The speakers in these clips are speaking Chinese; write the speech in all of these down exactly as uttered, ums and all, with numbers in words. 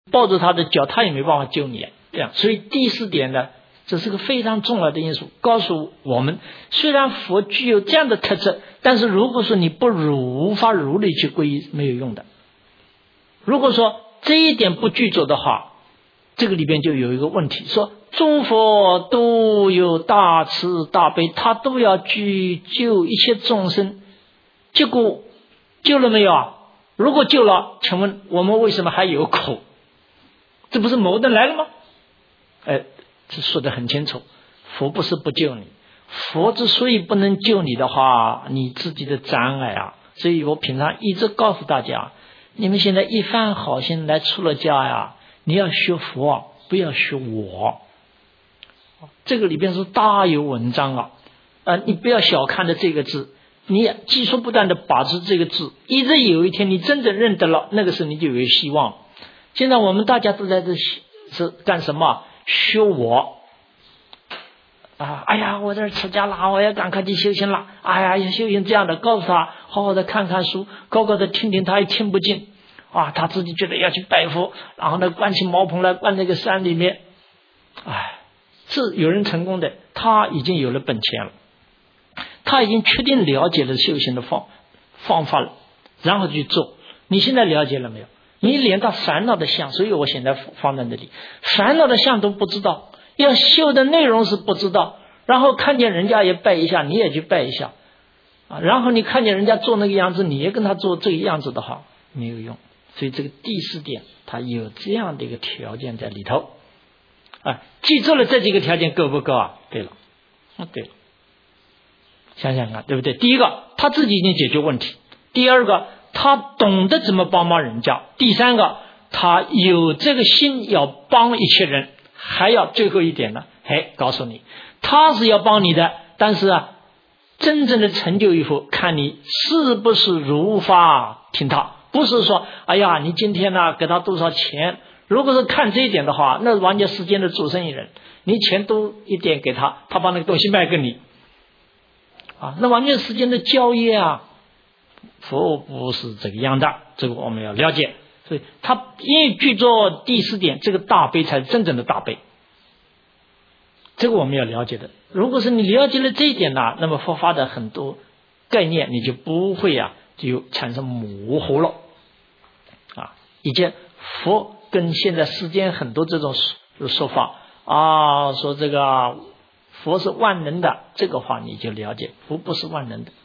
抱着他的脚，他也没办法救你啊。这样，所以第四点呢，这是个非常重要的因素，告诉我们，虽然佛具有这样的特质，但是如果说你不如无法如理去皈依，没有用的。如果说这一点不具足的话，这个里边就有一个问题，说诸佛都有大慈大悲，他都要去救一切众生，结果救了没有啊？如果救了，请问我们为什么还有苦？这不是矛盾来了吗？哎，这说得很清楚，佛不是不救你，佛之所以不能救你的话，你自己的障碍啊。所以我平常一直告诉大家，你们现在一番好心来出了家呀，你要学佛，不要学我。这个里边是大有文章啊！呃，你不要小看的这个字，你技术不断的把持这个字，一直有一天你真的认得了，那个时候你就有希望。现在我们大家都在这是干什么？学我啊！哎呀，我这出家了，我要赶快去修行了。哎呀，要修行这样的，告诉他好好的看看书，高高的听听，他也听不进啊，他自己觉得要去拜佛，然后呢，关起茅棚来，关那个山里面。哎，是有人成功的，他已经有了本钱了，他已经确定了解了修行的方方法了，然后去做。你现在了解了没有？你连到烦恼的相，所以我现在放在那里，烦恼的相都不知道，要修的内容是不知道，然后看见人家也拜一下，你也去拜一下啊，然后你看见人家做那个样子，你也跟他做这个样子的话，没有用。所以这个第四点，它有这样的一个条件在里头啊，记住了这几个条件够不够啊？对了，啊对了，想想看，对不对？第一个，他自己已经解决问题；第二个，他懂得怎么帮忙人家；第三个，他有这个心要帮一切人；还要最后一点呢，哎，告诉你，他是要帮你的，但是啊，真正的成就与否，看你是不是如法听他。不是说，哎呀，你今天呢给他多少钱？如果是看这一点的话，那完全世间的做生意人，你钱多一点给他，他把那个东西卖给你，啊，那完全世间的交易啊。佛不是这个样的，这个我们要了解。所以他因为具足第四点，这个大悲才是真正的大悲，这个我们要了解的。如果是你了解了这一点呢，那么佛法的很多概念你就不会啊，就产生模糊了啊。以前佛跟现在世间很多这种说法啊，说这个佛是万能的，这个话你就了解，佛不是万能的，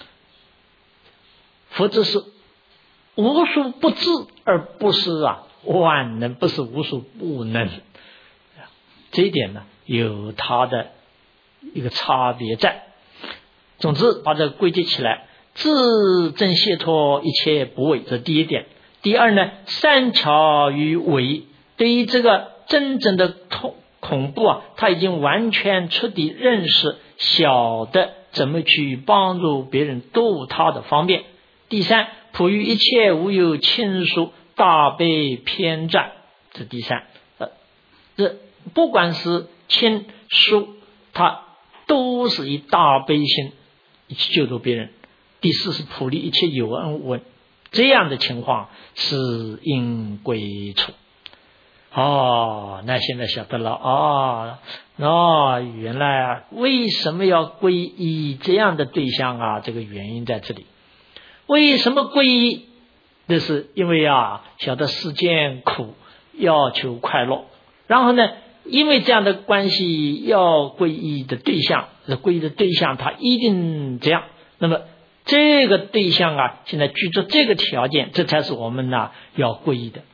佛只是无数不知，而不是啊万能，不是无数不能。这一点呢，有它的一个差别在。总之，把这个归结起来，自证解脱，一切不为，这第一点。第二呢，善巧于为，对于这个真正的痛恐怖啊，他已经完全彻底认识，晓得怎么去帮助别人度他的方便。第三，普于一切无有亲疏，大悲偏赞，这第三。呃，这不管是亲疏，他都是以大悲心去救助别人。第四是普利一切有恩无恩，这样的情况是应归处。哦，那现在晓得了啊，哦，原来啊，为什么要皈依这样的对象啊？这个原因在这里。为什么皈依？那是因为啊，晓得世间苦，要求快乐。然后呢，因为这样的关系，要皈依的对象，皈依的对象他一定这样。那么这个对象啊，现在具足这个条件，这才是我们呢、啊、要皈依的。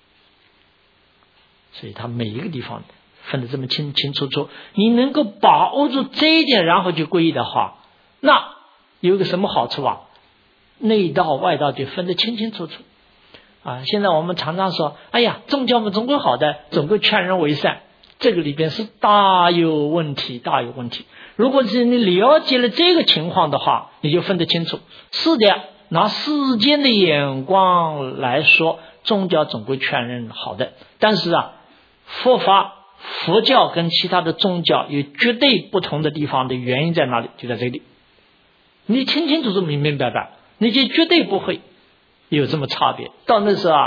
所以他每一个地方分得这么清清楚楚，你能够把握住这一点，然后就皈依的话，那有一个什么好处啊？内道外道就分得清清楚楚啊！现在我们常常说，哎呀，宗教嘛总归好的，总归劝人为善，这个里边是大有问题，大有问题。如果是你了解了这个情况的话，你就分得清楚。是的，拿世间的眼光来说，宗教总归劝人好的，但是啊，佛法佛教跟其他的宗教有绝对不同的地方的原因在哪里？就在这里，你清清楚楚明明白白，你就绝对不会有这么差别。到那时候啊，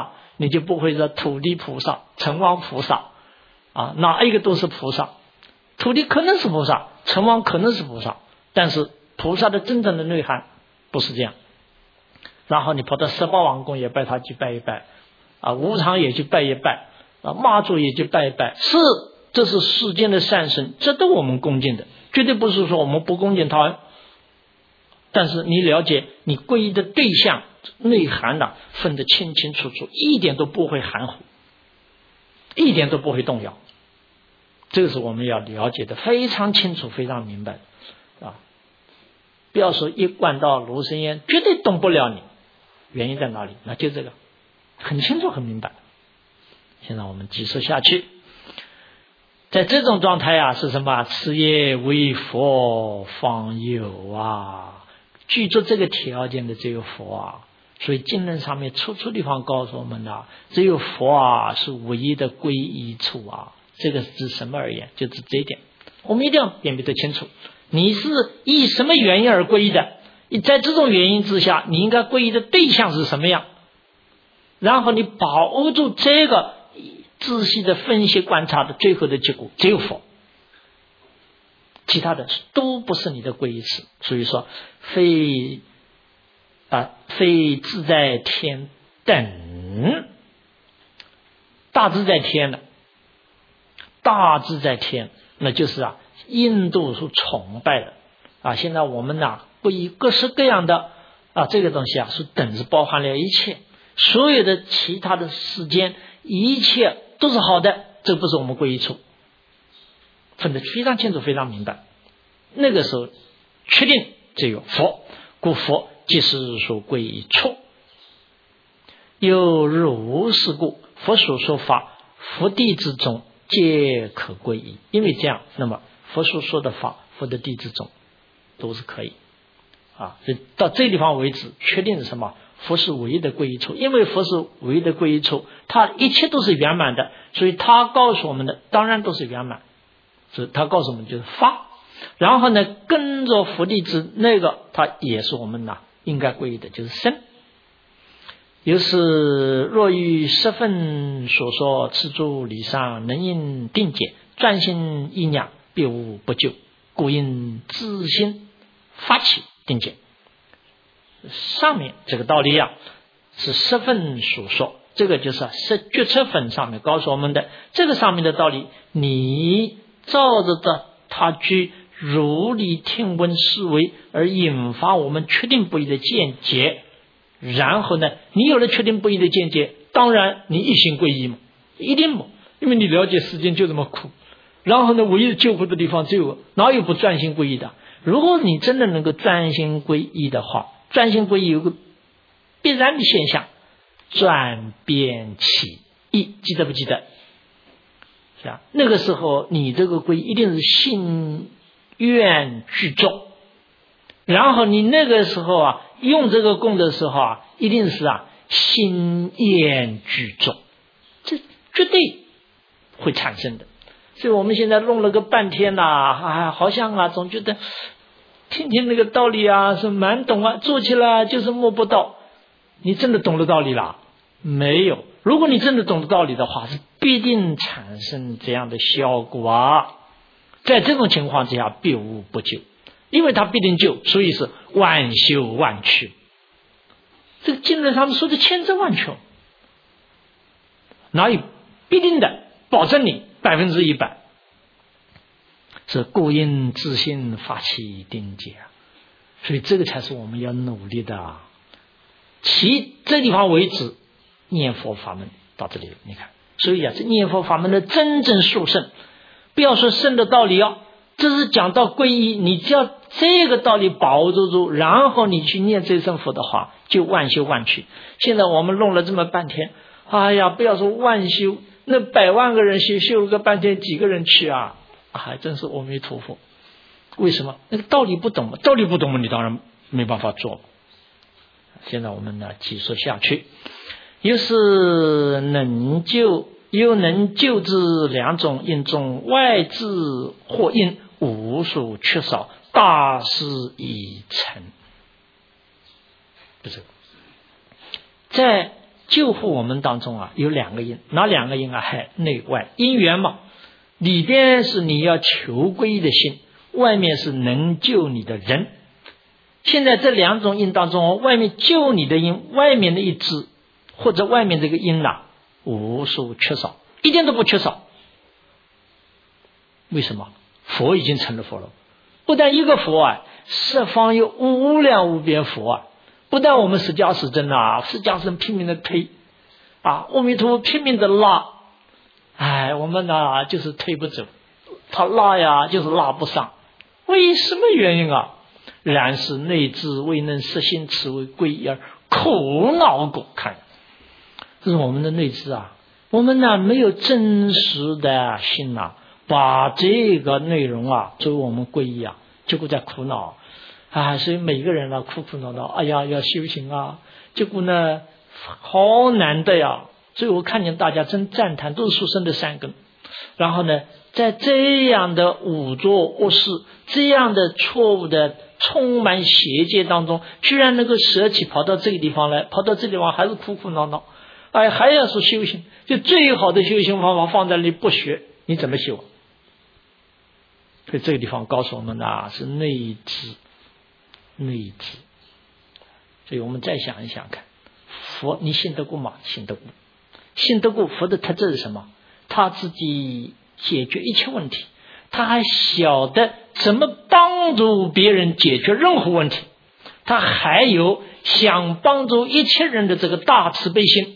你就不会说土地菩萨、城隍菩萨啊，哪一个都是菩萨。土地可能是菩萨，城隍可能是菩萨，但是菩萨的真正的内涵不是这样。然后你跑到十八王宫也拜他去拜一拜啊，无常也去拜一拜啊，妈祖也去拜一拜，是这是世间的善神，这都我们恭敬的，绝对不是说我们不恭敬他。但是你了解你皈依的对象内涵呢、啊，分得清清楚楚，一点都不会含糊，一点都不会动摇。这个是我们要了解的非常清楚、非常明白的啊！不要说一灌到卢生烟，绝对动不了你。原因在哪里？那就这个，很清楚、很明白。现在我们继续下去，在这种状态啊，是什么？此业为佛方有啊！具足这个条件的只有佛啊！所以经论上面处处地方告诉我们的、啊，只有佛啊是唯一的皈依处啊！这个是指什么而言？就指这一点，我们一定要辨别得清楚。你是以什么原因而皈依的？在这种原因之下，你应该皈依的对象是什么样？然后你把握住这个仔细的分析观察的最后的结果，只有佛，其他的都不是你的皈依词。所以说，非啊非自在天等，大自在天了。大自在天，那就是啊，印度所崇拜的啊。现在我们呢、啊，皈依各式各样的啊，这个东西啊，是等是包含了一切，所有的其他的世间，一切都是好的，这不是我们皈依处，分得非常清楚，非常明白。那个时候确定只有佛，故佛即是说皈依处。有如是故，佛所说法，佛弟之中皆可皈依。因为这样，那么佛所说的法，佛的弟子中都是可以啊。所以到这地方为止，确定是什么？佛是唯一的皈依处。因为佛是唯一的皈依处，他一切都是圆满的，所以他告诉我们的当然都是圆满。所以他告诉我们就是法，然后呢，跟着佛弟子那个，他也是我们呐应该皈依的，就是身。又是若于十分所说持住理上，能应定解，专心意念，必无不救，故应自心发起定解。上面这个道理啊，是十分所说，这个就是十决策分上面告诉我们的这个上面的道理，你照着的他去如理听闻思维，而引发我们确定不疑的见解。然后呢，你有了确定不疑的见解，当然你一心皈依嘛，一定嘛，因为你了解世间就这么苦。然后呢，唯一的救苦的地方只有，哪有不专心皈依的？如果你真的能够专心皈依的话，专心皈依有个必然的现象，转变起意，记得不记得？是吧？那个时候你这个皈依一定是心愿具足，然后你那个时候啊用这个供的时候啊，一定是啊心念具足，这绝对会产生的。所以我们现在弄了个半天呐、啊，啊，好像啊总觉得听听那个道理啊是蛮懂啊，做起来就是摸不到。你真的懂了道理啦？没有。如果你真的懂了道理的话，是必定产生这样的效果啊。在这种情况之下，必无不救。因为他必定救，所以是万修万去。这个经论上面说的千真万确，哪有必定的保证你百分之一百？是故应自心发起定解啊！所以这个才是我们要努力的啊。其这地方为止，念佛法门到这里，你看，所以啊，这念佛法门的真正殊胜，不要说圣的道理啊。这是讲到皈依，你只要这个道理把握住，然后你去念这声佛的话，就万修万去。现在我们弄了这么半天，哎呀，不要说万修，那百万个人修，修了个半天，几个人去啊？还真是阿弥陀佛。为什么？那个道理不懂嘛，道理不懂嘛，你当然没办法做。现在我们呢，继续下去，又是能救。又能救之两种因中，外治或因无所缺少，大事已成。不是在救护我们当中啊有两个因，哪两个因啊？还内外因缘嘛，里边是你要求皈依的心，外面是能救你的人。现在这两种因当中，外面救你的因，外面的一支或者外面这个因啊，无数缺少，一点都不缺少。为什么？佛已经成了佛了，不但一个佛啊，十方有无量无边佛啊，不但我们释迦世尊啊，释迦世尊拼命的推啊，阿弥陀佛拼命的拉，哎，我们呢就是推不走，他拉呀就是拉不上，为什么原因啊？然是内自未能实行此为皈依而苦恼故。看，这是我们的内自啊，我们呢没有真实的心啊，把这个内容啊作为我们皈依啊，结果在苦恼啊，所以每个人呢苦苦恼恼，哎呀要修行啊，结果呢好难的呀。所以我看见大家真赞叹，都是书生的善根。然后呢，在这样的污浊恶事，这样的错误的充满邪见当中，居然能够舍弃跑到这个地方来，跑到这地方还是苦苦恼恼，哎，还要说修行，就最好的修行方法放在那里不学，你怎么修？所以这个地方告诉我们啊，是内知，内知。所以我们再想一想看，佛你信得过吗？信得过。信得过佛的特质是什么？他自己解决一切问题，他还晓得怎么帮助别人解决任何问题，他还有想帮助一切人的这个大慈悲心。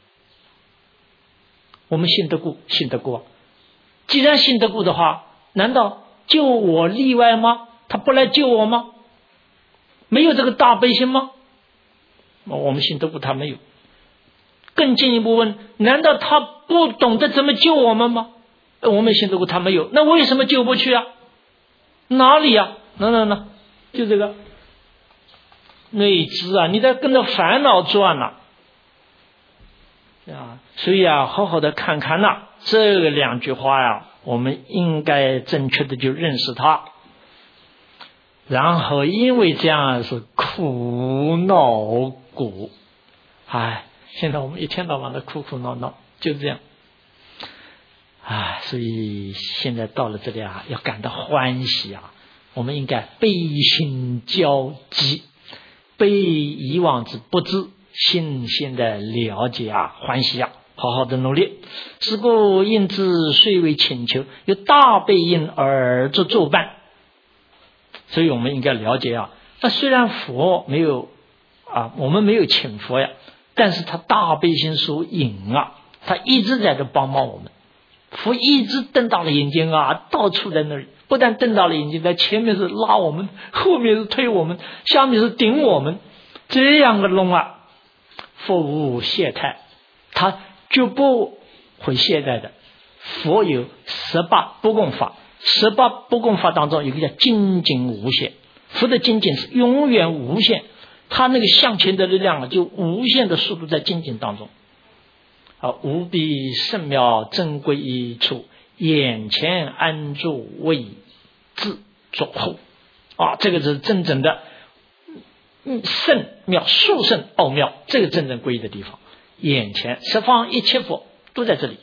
我们信得过，信得过。既然信得过的话，难道救我例外吗？他不来救我吗？没有这个大悲心吗？我们信得过，他没有。更进一步问，难道他不懂得怎么救我们吗？我们信得过，他没有，那为什么救不去啊？哪里啊？那那那就这个内知啊，你在跟着烦恼转呐、啊，啊，所以啊，好好的看看呐、啊，这两句话呀、啊，我们应该正确的就认识它，然后因为这样是苦恼苦，哎。现在我们一天到晚的苦苦恼恼，就这样，啊，所以现在到了这里啊，要感到欢喜啊！我们应该悲心交集，被以往之不知，新鲜的了解啊，欢喜啊，好好的努力。是故因之虽为请求，有大悲因而作作伴。所以我们应该了解啊，那虽然佛没有啊，我们没有请佛呀。但是他大悲心所引啊，他一直在这帮忙我们。佛一直瞪大了眼睛啊，到处在那里，不但瞪大了眼睛，在前面是拉我们，后面是推我们，下面是顶我们，这样的弄啊，佛无懈怠，他就不会懈怠的。佛有十八不共法，十八不共法当中有一个叫精进无限，佛的精进是永远无限。他那个向前的力量啊，就无限的速度在精进当中啊，无比甚妙珍贵一处，眼前安住为自作后啊，这个是真正的嗯甚妙殊胜奥妙，这个真正归依的地方，眼前十方一切佛都在这里。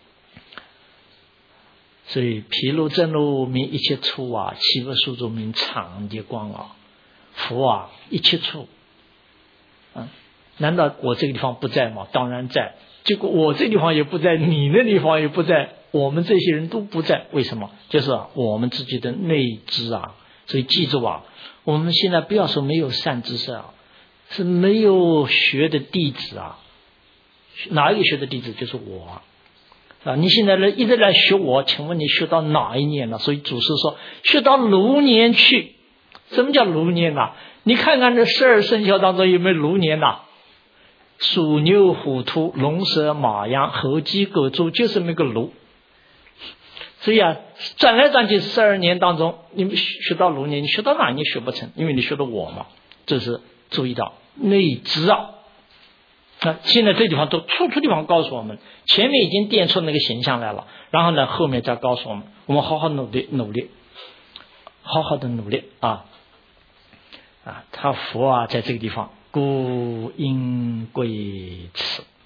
所以毗卢遮那名一切处啊，其佛数诸名常寂光啊，佛啊一切处，嗯，难道我这个地方不在吗？当然在。结果我这个地方也不在，你那地方也不在，我们这些人都不在，为什么？就是啊，我们自己的内知啊。所以记住啊，我们现在不要说没有善知识啊，是没有学的弟子啊。哪一个学的弟子？就是我啊。你现在来一直来学我，请问你学到哪一年了？所以祖师说学到卢年去。什么叫卢年呐、啊？你看看这十二生肖当中有没有卢年呐、啊？鼠牛虎兔龙蛇马羊猴鸡狗猪，就是那个卢。所以啊，转来转去十二年当中，你们学到卢年，你学到哪你学不成，因为你学的我嘛。这是注意到内知啊。那现在这地方都处处地方告诉我们，前面已经垫出那个形象来了，然后呢后面再告诉我们，我们好好努力努力，好好的努力啊啊！他佛啊在这个地方故应归此。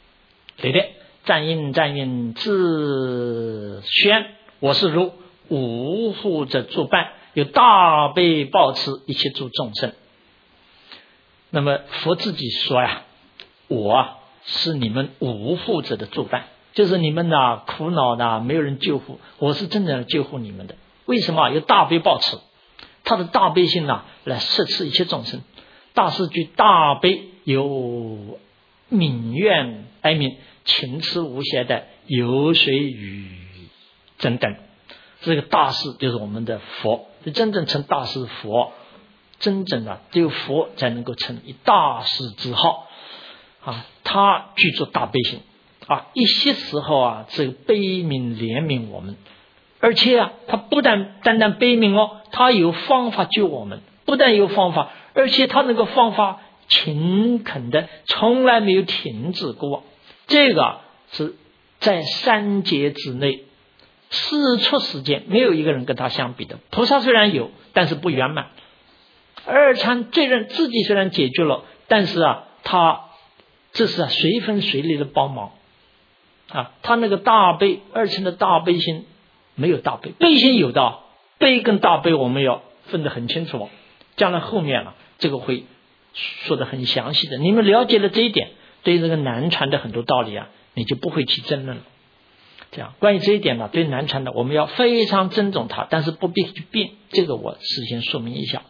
对的，赞应赞应自宣，我是如五护者作伴，有大悲报慈，一切诸众生。那么佛自己说呀，我啊是你们五护者的作伴，就是你们呐苦恼的没有人救护，我是真正救护你们的。为什么？有大悲报慈，他的大悲心呐来摄持一切众生。大师具大悲，有悯愿哀悯，情痴无邪的有水与等等。这个大师就是我们的佛，真正成大师佛，真正的只有佛才能够称以大师之号啊。他具足大悲心啊，一些时候啊，这个悲悯怜悯我们，而且啊，他不但单单悲悯哦，他有方法救我们，不但有方法，而且他那个方法勤恳的，从来没有停止过。这个是在三劫之内，世出世间没有一个人跟他相比的。菩萨虽然有，但是不圆满。二参罪人自己虽然解决了，但是啊，他这是啊随分随力的帮忙啊。他那个大悲，二乘的大悲心没有大悲，悲心有的，悲跟大悲我们要分得很清楚。将来后面啊，这个会说得很详细的。你们了解了这一点，对这个南传的很多道理啊，你就不会去争论了。这样，关于这一点呢，对南传的我们要非常尊重它，但是不必去变，这个我事先说明一下。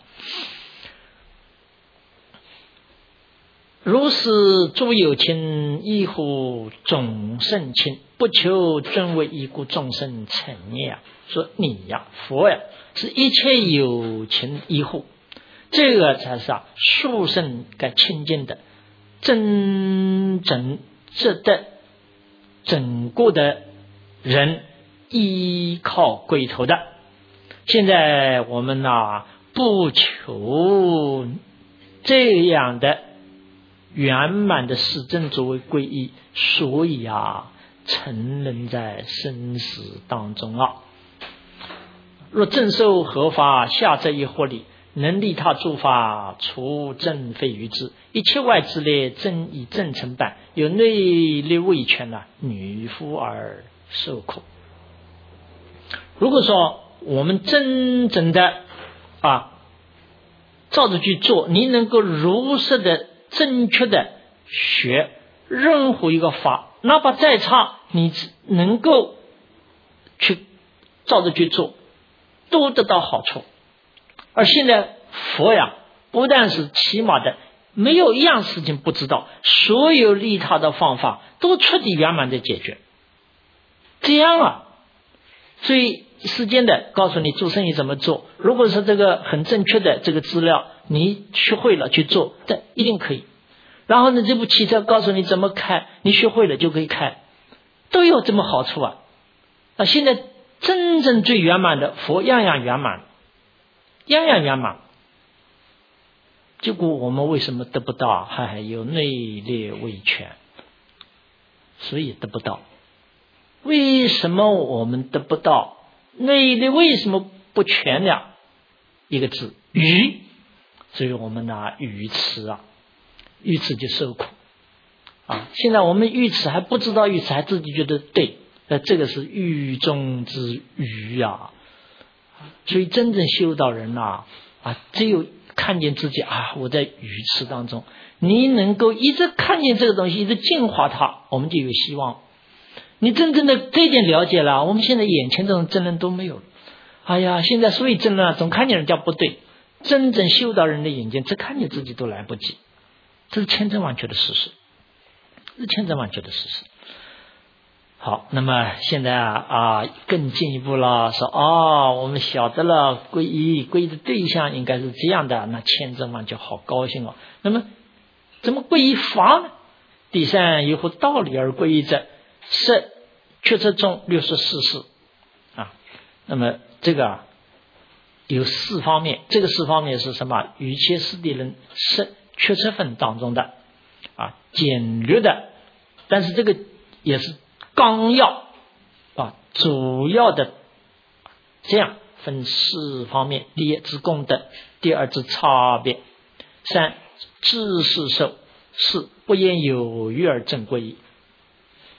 如是诸有情，依护众生亲，不求尊位，依故众生成业啊。说你呀，佛呀，是一切有情依护，这个才是啊殊胜该清净的，真正值得整个的人依靠归头的。现在我们啊不求这样的圆满的实证作为皈依，所以啊沉沦在生死当中啊。若正受合法，下这一惑理，能利他诸法，除正非于之。一切外之类，真以正成办，有内力未全啊，女夫而受苦。如果说我们真正的啊照着去做，你能够如实的正确的学任何一个法，哪怕再差，你能够去照着去做，都得到好处。而现在佛呀，不但是起码的没有一样事情不知道，所有利他的方法都彻底圆满的解决。这样啊，所以时间的告诉你做生意怎么做。如果是这个很正确的这个资料，你学会了去做，这一定可以。然后呢，这部汽车告诉你怎么开，你学会了就可以开，都有这么好处啊。啊，现在真正最圆满的佛，样样圆满，样样圆满。结果我们为什么得不到？还有内力未全，所以得不到。为什么我们得不到？内力为什么不全了？一个字愚，所以我们拿愚痴啊，愚痴就受苦啊。现在我们愚痴还不知道愚痴，还自己觉得对，那这个是愚中之愚啊。所以真正修道人呐，啊，只有看见自己啊，我在愚痴当中，你能够一直看见这个东西，一直净化它，我们就有希望。你真正的这一点了解了，我们现在眼前这种争论都没有了。哎呀，现在所以争论啊，总看见人家不对，真正修道人的眼睛只看见自己都来不及，这是千真万确的事实，是千真万确的事实。好，那么现在啊啊更进一步了，说哦，我们晓得了皈依，皈依的对象应该是这样的，那千真万确，好高兴哦。那么怎么皈依法呢？第三，有乎道理而皈依者，是确测中六十四事啊。那么这个啊有四方面，这个四方面是什么？与切师地人是确测分当中的啊简略的，但是这个也是纲要啊，主要的这样分四方面：第一之功德，第二之差别，三知识受，四不言有余而正皈依。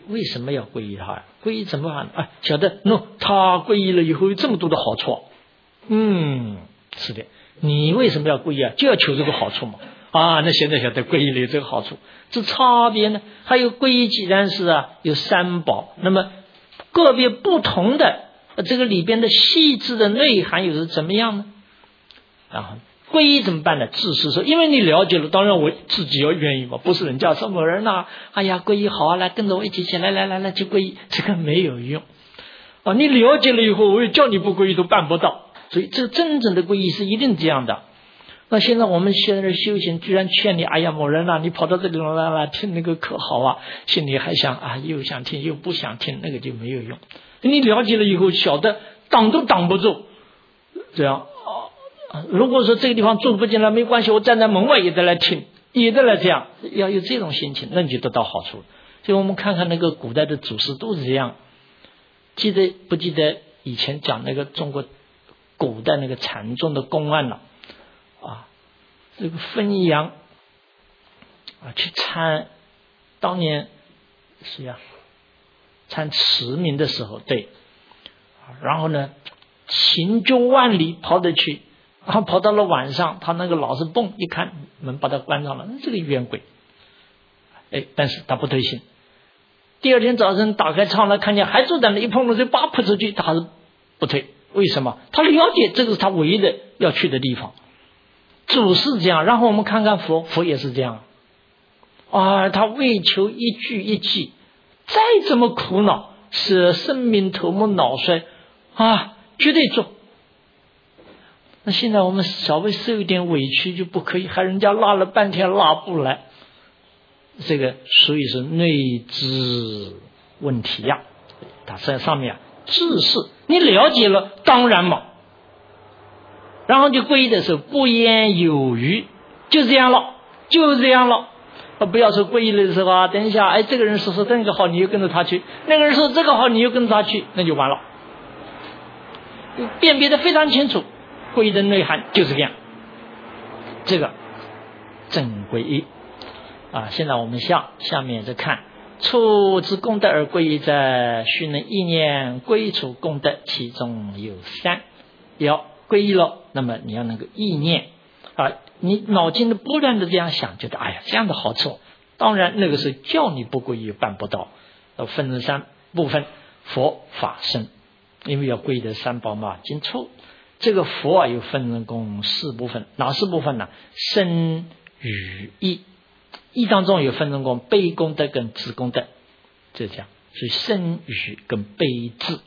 为什么要皈依他呀？皈依怎么办？啊，晓得喏，他皈依了以后有这么多的好处。嗯，是的，你为什么要皈依啊？就要求这个好处嘛。啊，那现在晓得皈依了有这个好处，这差别呢？还有皈依既然是啊有三宝，那么个别不同的这个里边的细致的内涵又是怎么样呢？然后皈依怎么办呢？自是说，因为你了解了，当然我自己要愿意嘛，不是人家说某人呐、啊，哎呀皈依好啊，来跟着我一起起来，来来来去皈依，这个没有用啊！你了解了以后，我也叫你不皈依都办不到，所以这个真正的皈依是一定这样的。那现在我们现在的修行，居然劝你，哎呀某人呐、啊，你跑到这里来来听那个课好啊，心里还想啊，又想听又不想听，那个就没有用。你了解了以后，晓得挡都挡不住，这样。如果说这个地方住不进来没关系，我站在门外也得来听，也得来这样，要有这种心情，那你就得到好处。所以我们看看那个古代的祖师都是这样。记得不记得以前讲那个中国古代那个禅宗的公案了啊？这个汾阳啊去参，当年是呀参持名的时候，对，然后呢行军万里跑得去。然后跑到了晚上，他那个老是蹦，一看门把他关上了，这个冤鬼，哎，但是他不退心。第二天早晨打开窗来，看见还坐在那，一碰冷水，叭扑出去，他还是不退。为什么？他了解这个是他唯一的要去的地方。祖是这样，然后我们看看佛，佛也是这样啊，他为求一句一记，再怎么苦恼，是生命头目脑衰啊，绝对做。那现在我们稍微受一点委屈就不可以，还人家拉了半天拉不来，这个所以是内资问题呀、啊。它在上面啊，自是你了解了，当然嘛。然后就皈依的时候不言有余，就这样了，就这样了。啊，不要说皈依了的时候啊，等一下，哎，这个人说说那个好，你又跟着他去；那个人说这个好，你又跟着他去，那就完了。辨别的非常清楚。皈依的内涵就是这样，这个正皈依啊。现在我们下下面再看，处之功德而皈依者，须能意念归处功德，其中有三。要皈依了，那么你要能够意念啊，你脑筋的不断的这样想，觉得哎呀这样的好处，当然那个是叫你不皈依办不到。要分成三部分，佛法僧，因为要皈依的三宝嘛，经处。这个佛啊有分成共四部分，哪四部分呢？身语意，意当中有分成共悲功德跟智功德，就这样。所以身语跟悲智。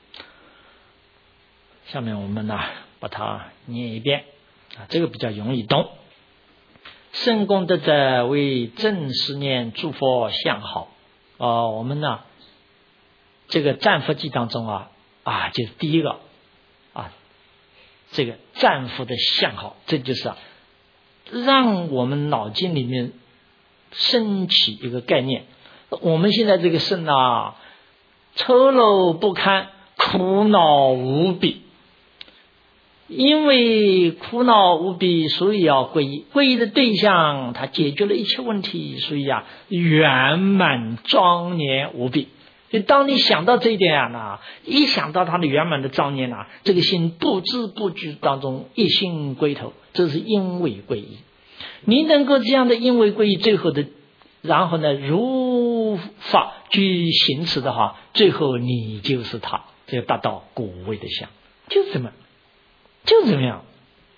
下面我们呢把它念一遍啊，这个比较容易懂。身功德者为正思念诸佛相好啊，我们呢这个赞佛记当中啊啊就是第一个啊。这个赞佛的相好，这就是啊，让我们脑筋里面升起一个概念。我们现在这个身啊，丑陋不堪，苦恼无比。因为苦恼无比，所以要皈依。皈依的对象，它解决了一切问题，所以啊，圆满庄严无比。就当你想到这一点啊，那一想到他的圆满的庄严啊，这个心不知不觉当中一心归头，这是因为皈依。你能够这样的因为皈依，最后的，然后呢，如法去行持的话，最后你就是他，就达到果位的相，就这么，就这么样。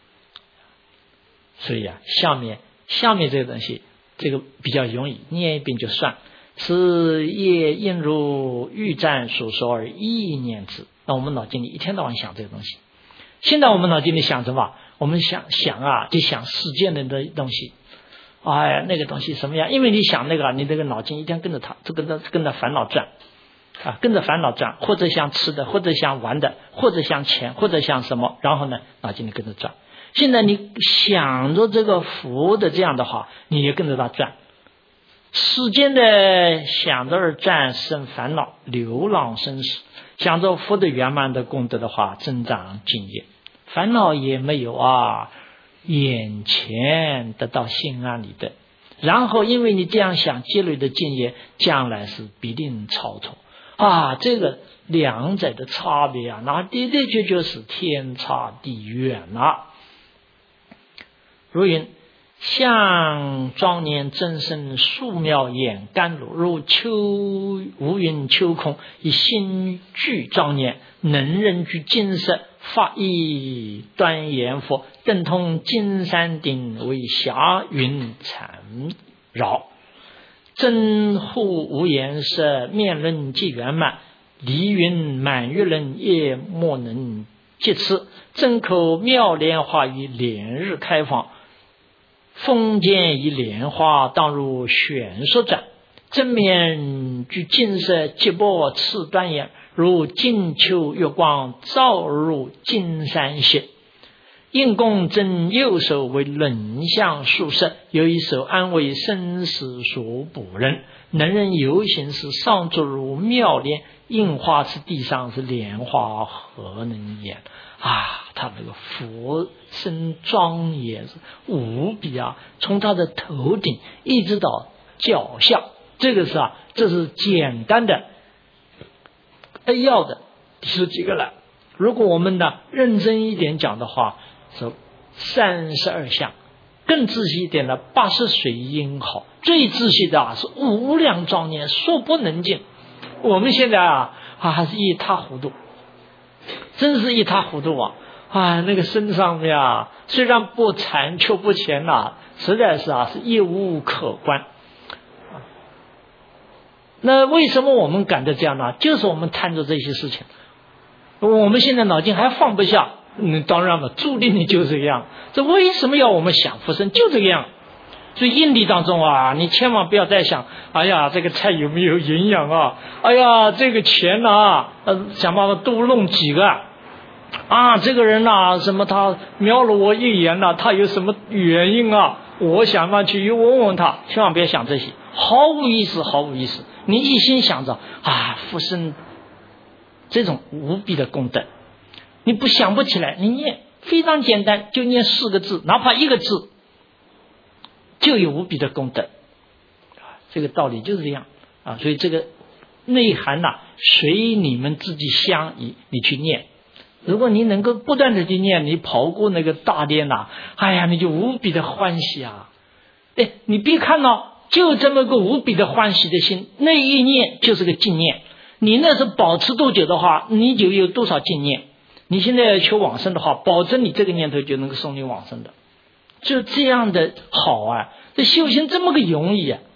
所以啊，下面下面这个东西，这个比较容易，念一遍就算。是业应如欲赞所说而意念之。那我们脑筋里一天到晚想这个东西。现在我们脑筋里想什么？我们想想啊，就想世间人的东西。哎呀，那个东西什么样？因为你想那个，你这个脑筋一天跟着他，就跟着跟着烦恼转啊，跟着烦恼转，或者想吃的，或者想玩的，或者想钱，或者想什么，然后呢，脑筋里跟着转。现在你想着这个佛的这样的话，你也跟着他转。世间的想着而战胜烦恼，流浪生死；想着佛的圆满的功德的话，增长境界，烦恼也没有啊，眼前得到心安理得。 然后因为你这样想积累的经验，将来是必定超脱啊！这个两者的差别啊，那的的确确是天差地远了。如云：向庄年真身树妙眼甘露，如秋无云秋空，以心具庄严，能人具金色，法义端严佛，等同金山顶，为霞云缠绕。真护无颜色，面论即圆满，离云满月人也莫能及此。真口妙莲花于连日开放，风间以莲花当如玄说展，正面具金色，洁薄次端严，如金秋月光照入金山穴。应供真右手为人相宿舍，有一手安慰生死所补人。能人游行时，上足如妙莲，印花是地上是莲花，何能言啊？他那个佛身庄严是无比啊，从他的头顶一直到脚下，这个是啊，这是简单的要的是几个了。如果我们呢认真一点讲的话，是三十二相，更仔细一点的八十水英好，最仔细的啊是无量庄严，说不能尽。我们现在啊啊还是一塌糊涂，真是一塌糊涂啊！啊，那个身上面啊，虽然不残却不前呐、啊，实在是啊是一无可观。那为什么我们感到这样呢？就是我们贪着这些事情，我们现在脑筋还放不下。嗯，当然了，注定你就这样。这为什么要我们想福生？就这个样。所以印地当中啊，你千万不要再想，哎呀，这个菜有没有营养啊？哎呀，这个钱啊，呃，想办法多弄几个啊。这个人呐、啊，什么他瞄了我一眼呐、啊，他有什么原因啊？我想要去问问他，千万别想这些，毫无意思，毫无意思。你一心想着啊，福生这种无比的功德。你不想不起来，你念非常简单，就念四个字，哪怕一个字就有无比的功德，这个道理就是这样啊。所以这个内涵呐、啊，随你们自己相宜，你去念。如果你能够不断的去念，你跑过那个大殿呐、啊，哎呀，你就无比的欢喜啊！哎，你别看到就这么个无比的欢喜的心，那一念就是个净念。你那是保持多久的话，你就有多少净念。你现在要求往生的话，保证你这个念头就能够送你往生的，就这样的好啊！这修行这么个容易啊！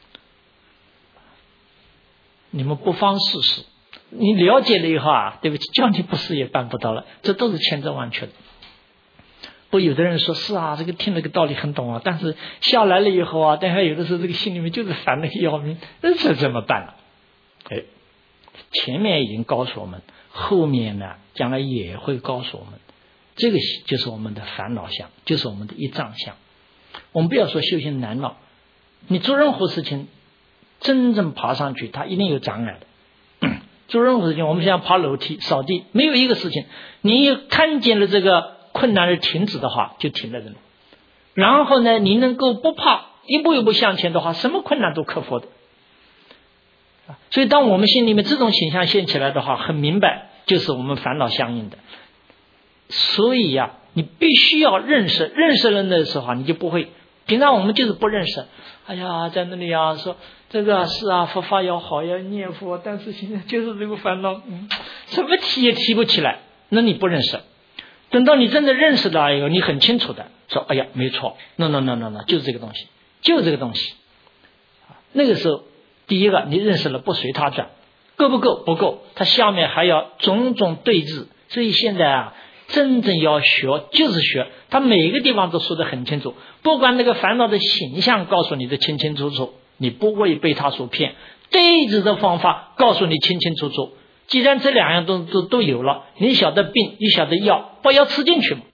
你们不妨试试，你了解了以后啊，对不起，叫你不试也办不到了，这都是千真万确的。不，有的人说是啊，这个听了个道理很懂啊，但是下来了以后啊，但是有的时候这个心里面就是烦得要命，那这怎么办呢？哎，前面已经告诉我们。后面呢，将来也会告诉我们，这个就是我们的烦恼相，就是我们的一障相。我们不要说修行难了，你做任何事情，真正爬上去，它一定有障碍的。做任何事情，我们想爬楼梯、扫地，没有一个事情，你看见了这个困难而停止的话，就停在这里。然后呢，你能够不怕，一步一步向前的话，什么困难都克服的。所以当我们心里面这种形象现起来的话，很明白就是我们烦恼相应的。所以呀、啊，你必须要认识，认识了的时候你就不会。平常我们就是不认识，哎呀，在那里啊说这个是啊，佛法要好要念佛，但是现在就是这个烦恼，嗯，什么提也提不起来，那你不认识。等到你真的认识了以后，你很清楚的说，哎呀，没错，那那那那那就是这个东西，就是这个东西。那个时候。第一个，你认识了不随他转，够不够？不够，他下面还要种种对峙。所以现在啊，真正要学就是学，他每一个地方都说得很清楚，不管那个烦恼的形象告诉你的清清楚楚，你不会被他所骗。对治的方法告诉你清清楚楚。既然这两样都都都有了，你晓得病，你晓得药，把药吃进去嘛。